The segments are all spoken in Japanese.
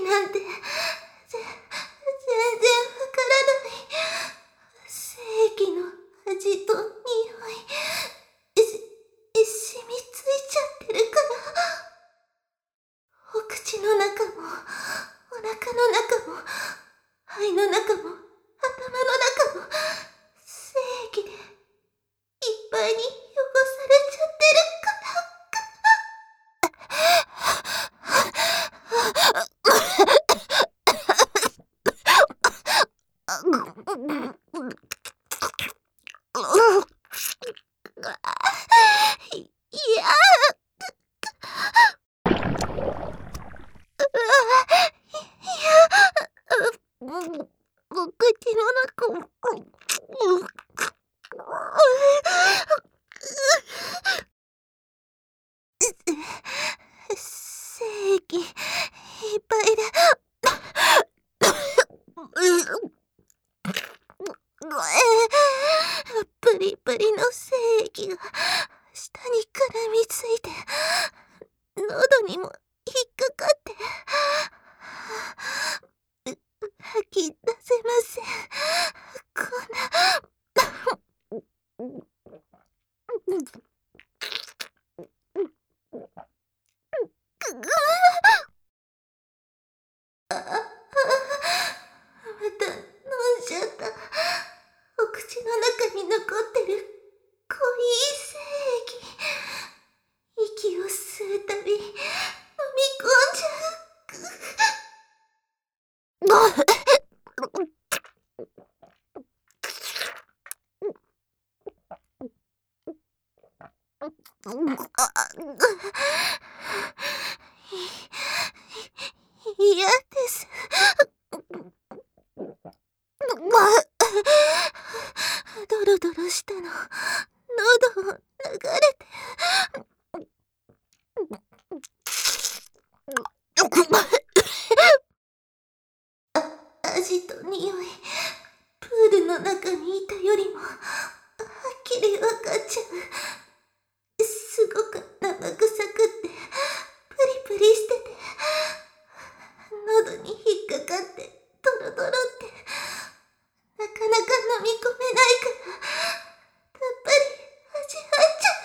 なんて全然わからない。正義の味と匂い染みついちゃってるから。お口の中もお腹の中も肺の中も頭の中も正義でいっぱいに汚されちゃってるから。いやお口の中も正義いっぱいでプリプリの正義が舌に絡みついて喉にも引っかかって吐き出せません。こんなまた飲んじゃった。お口の中に残ってる濃い正義。息を吸うたび飲み込んじゃう。嫌です。ドロドロしたの喉を流れて味と匂いプールの中にいたよりもはっきりわかっちゃう。すごく生臭くってプリプリしてて喉に引っかかってドロドロってなかなか飲み込めないからたっぷり味わっちゃ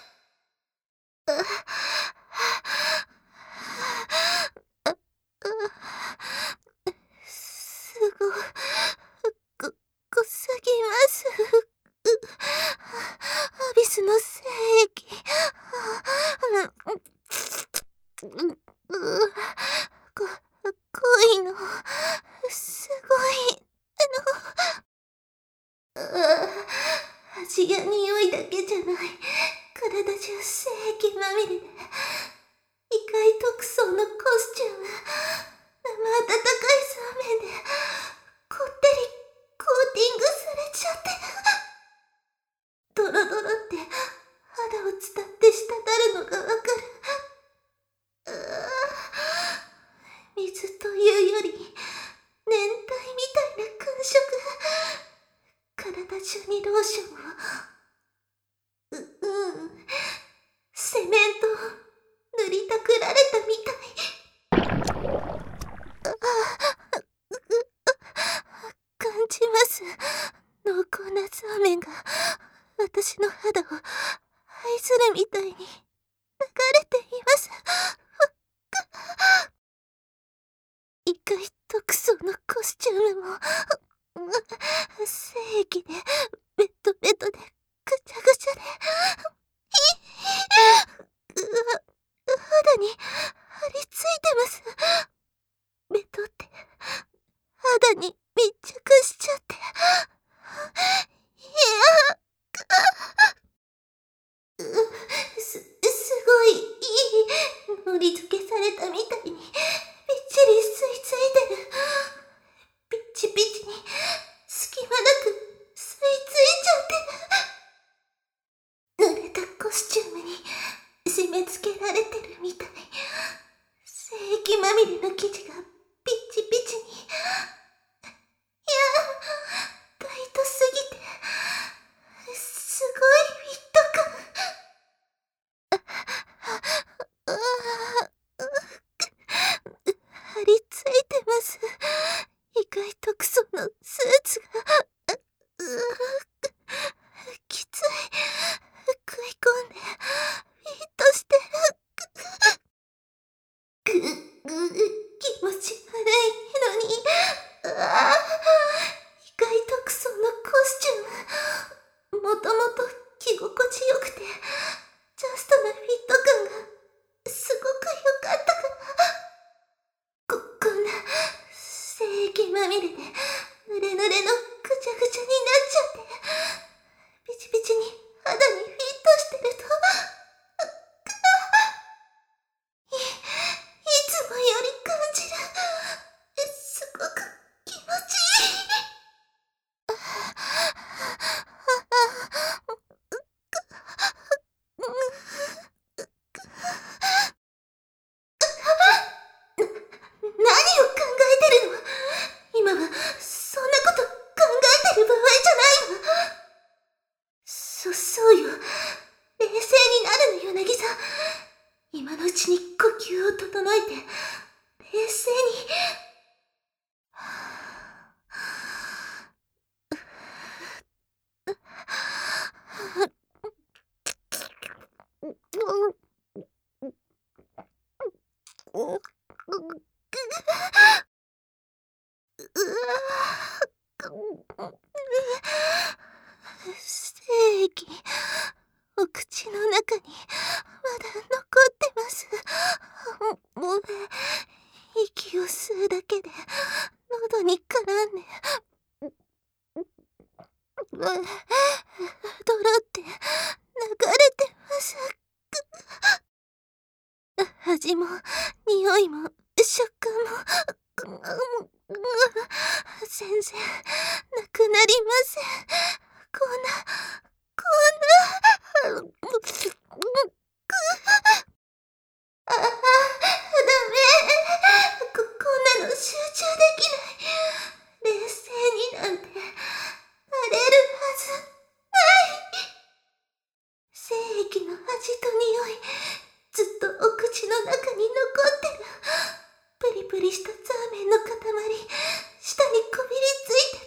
う。すごすぎます。アビスの正義。恋のすごい味や匂いだけじゃない。体中正義まみれで異界特装のコスチューム、生温かいそうめんでこってりコーティングされちゃってドロドロって肌を伝って滴るのがわかる。水というより粘体みたいな感触。体中にローションをセメントを塗りたくられたみたい。感じます。濃厚なそうめんが私の肌を愛するみたいに流れています。異界特装のコスチュームも正義でベトベトでぐちゃぐちゃで肌に張り付いてます。ベトって肌に密着しちゃって、いやすごいいいのり付けされたみたいにびっちり吸い付いてる。ピッチピチに隙間なく吸い付いちゃってる。濡れたコスチュームに締め付けられてるみたい。正義まみれの生地がピッチピチに。いやタイトすぎてすごいフィット感。張り付い気持ち悪いのに、意外とクソのコスチューム。もともと着心地よくて、ジャストなフィット感がすごく良かったから。こんな精液まみれで濡れ濡れのぐちゃぐちゃになっちゃって、ピチピチに肌にフィットしてると、いつもより感じる。すごく気持ちいい。何を考えてるの？今はそんなこと考えてる場合じゃないわ。そうよ。冷静になるのよ、渚。今のうちに呼吸を整えて、冷静に。精液、お口の中にまだ残ってます。もう息を吸うだけで喉に絡んで、泥って流れてます。味も匂いも食感も全然なくなりません。こんなダメ。こんなの集中できない。冷静になんてなれるはずない。精液の味と匂い、ずっとお口の中に残ってる。プリプリしたザーメンの塊、舌にこびりついて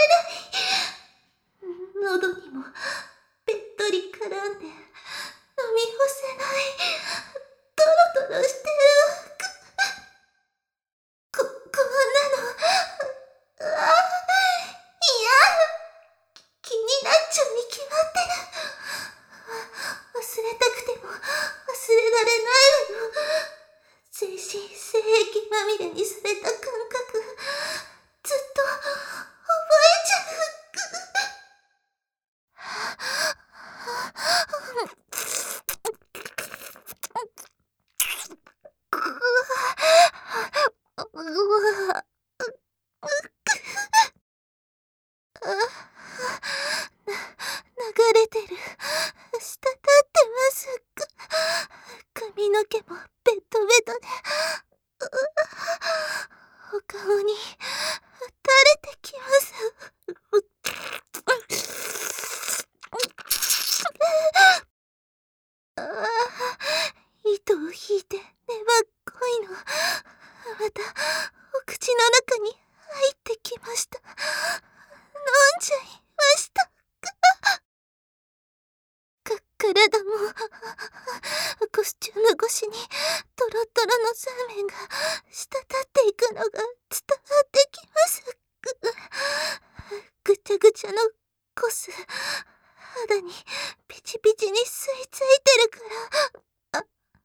取れない。喉にもべっとり絡んで飲み干せない。ドロドロしてる。こんなの、嫌。気になっちゃうに決まってる。忘れたくても忘れられないわよ。全身精液まみれにされた感覚、ずっと覚えちゃう。流れてる。滴ってます。髪の毛もベトベトで、お顔に垂れてきます。糸を引いて粘っこいの。またお口の中に入ってきました。飲んじゃいました。体もコスチューム越しにトロトロのザーメンが滴っていくのが伝わってきます。ぐちゃぐちゃのコス、肌にピチピチに吸い付いてるから、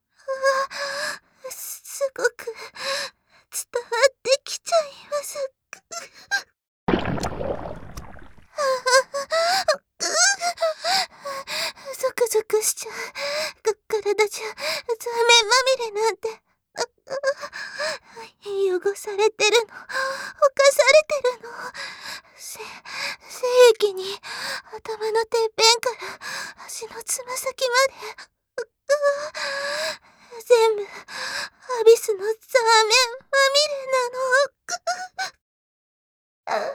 すごく伝わってきちゃいます。ゾクゾクしちゃう。体じゃザーメンまみれなんて。汚されてるの。犯されてるの。精液に頭のてっぺんから足のつま先まで。全部アビスのザーメンまみれなの。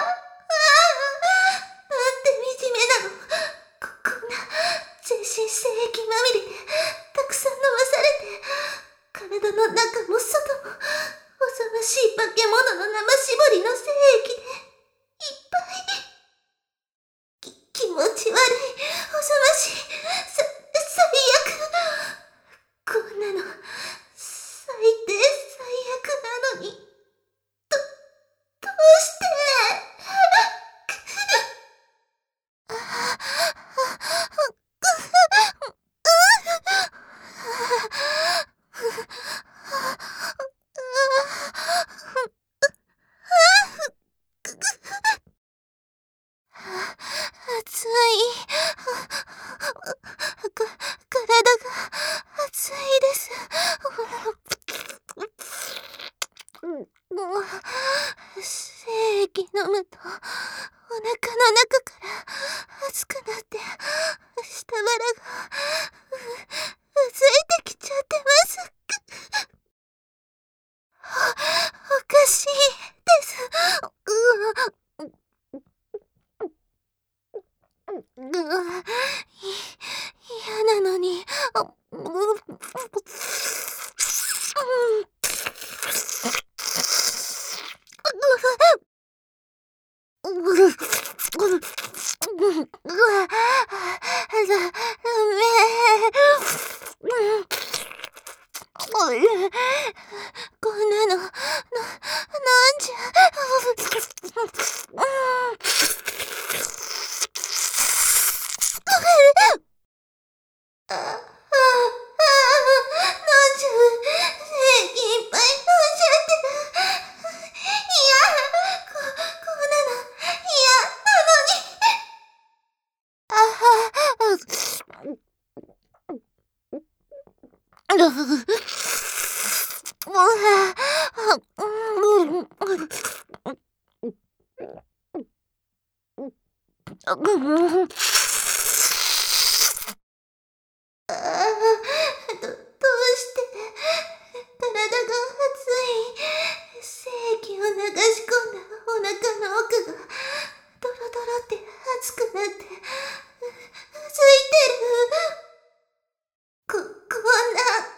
なんて惨めなの。こんな全身精液まみれでたくさん飲まされて、体の中も外もおぞましい化け物の生絞りの精液でいっぱい。気持ち悪い。おぞましい。最悪。こんなの最低最悪。 こんなの、なんじゃ。なんじゃ、精液いっぱい飲んじゃってる。いや、こんなの、嫌なのに。あは、どうして体が熱い。精液を流し込んだお腹の奥がドロドロって熱くなってうずいてる。こんな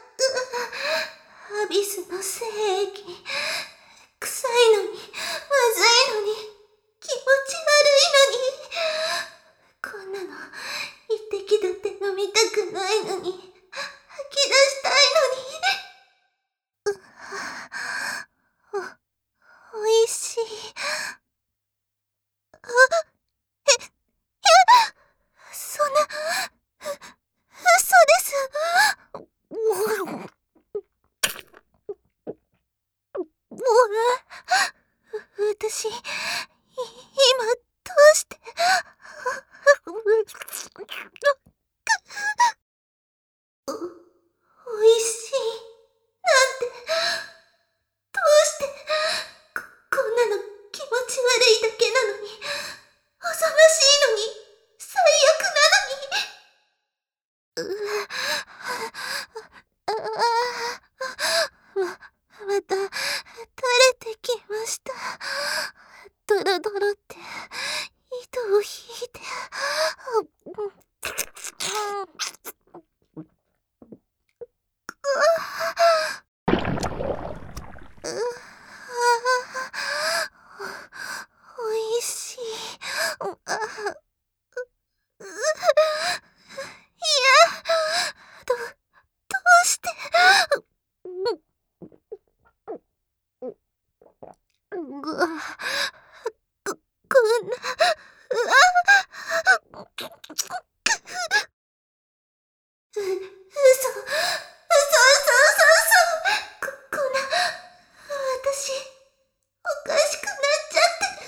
アビスの精液、臭いのにまずいのに気持ち悪いのに、こんなの一滴だって飲みたくないのに、吐き出したいのに。おいしい。そんな、嘘です。私、今、どうして。おいしい。なんて、どうして、こんなの気持ち悪いだけなのに、おぞましいのに、最悪なのに。また、垂れてきました。ドロドロって、糸を引いて。おいしい。いや、どうして。こんな、嘘、こんな、私、おかしくなっちゃってる。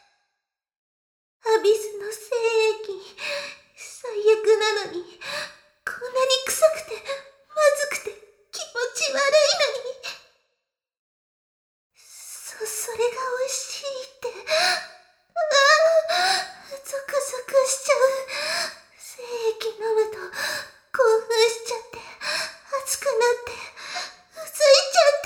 アビスの精液、最悪なのに、こんなに臭くて、まずくて、気持ち悪いのに。それが美味しいって。ゾクゾクしちゃう。精液飲むと興奮しちゃって、熱くなって、うずいちゃって。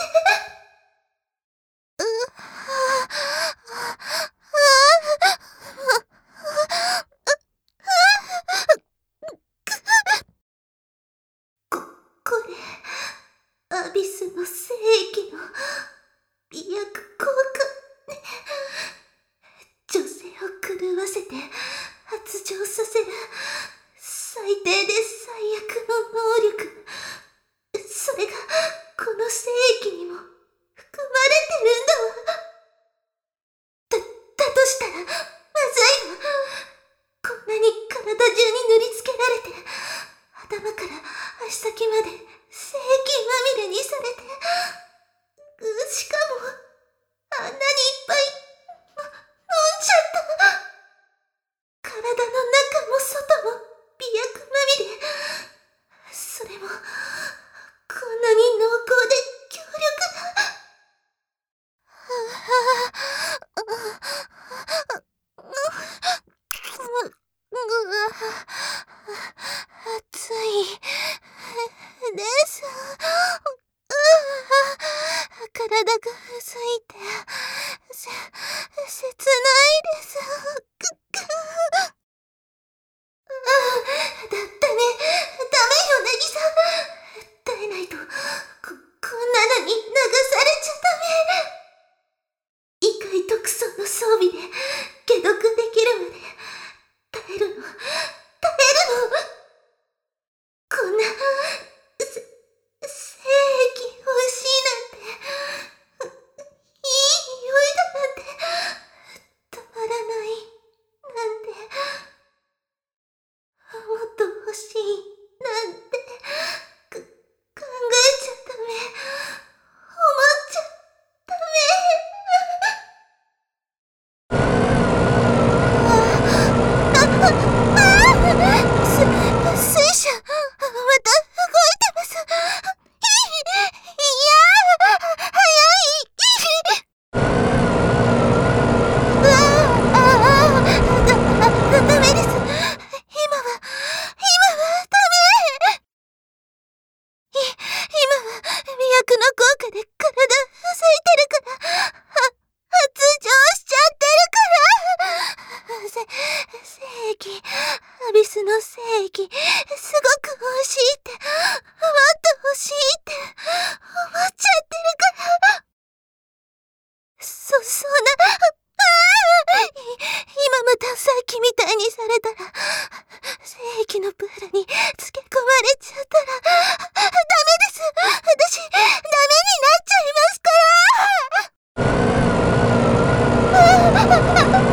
これ、アビスの精液の美薬効果ね。女性を狂わせて発情させる最低で最悪の能力。それがこの精液にも含まれてるんだわ。だとしたらまずいわ。こんなに体中に塗りつけられて、頭から足先まで精液まみれにされて、しかもあんなにいっぱい飲んじゃった。体の中も外も美薬まみれ。それもこんなに濃厚で強力な。暑いです。体がうずいて、切ないです。だったね。ダメよ、なぎさ。耐えないと、こんなのに流されちゃダメ。異界特装の装備で解毒できるまで耐えるの。こんな精液中で体ふさいてるから、発情しちゃってるから。精液、アビスの精液、すごく欲しいって、もっと欲しいって思っちゃってるから。そんな、今またさっきみたいにされたら、精液のプールにつけ込まれちゃったら、ダメです。私、ダメになっちゃいますから。